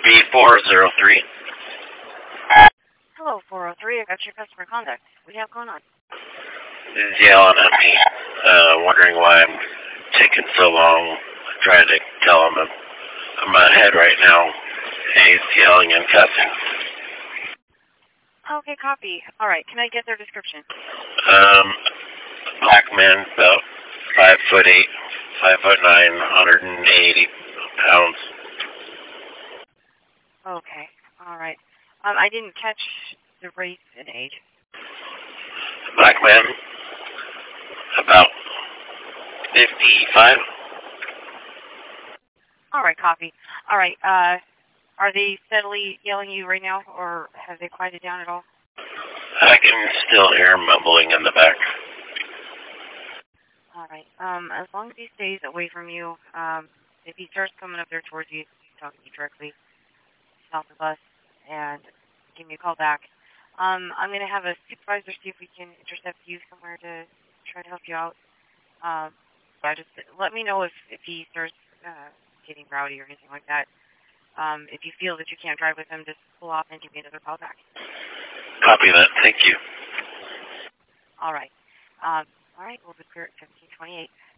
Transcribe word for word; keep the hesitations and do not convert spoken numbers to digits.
B four zero three. Hello, four oh three. I got your customer contact. What do you have going on? He's yelling at me, uh, wondering why I'm taking so long. I tried to tell him I'm, I'm ahead right now, and he's yelling and cussing. Okay, copy. All right, can I get their description? Um, black man, about five foot eight, five foot nine, one hundred eighty pounds. Okay, all right. Um, I didn't catch the race and age. Black man, about fifty-five. All right, copy. All right, uh, are they steadily yelling at you right now, or have they quieted down at all? I can still hear him mumbling in the back. All right. Um, as long as he stays away from you, um, if he starts coming up there towards you, he's talking to you directly, south of us, and give me a call back. Um, I'm going to have a supervisor see if we can intercept you somewhere to try to help you out. Um, but just let me know if, if he starts uh, getting rowdy or anything like that. Um, if you feel that you can't drive with him, just pull off and give me another call back. Copy that. Thank you. All right. Um, all right. We'll be clear at seventeen twenty-eight.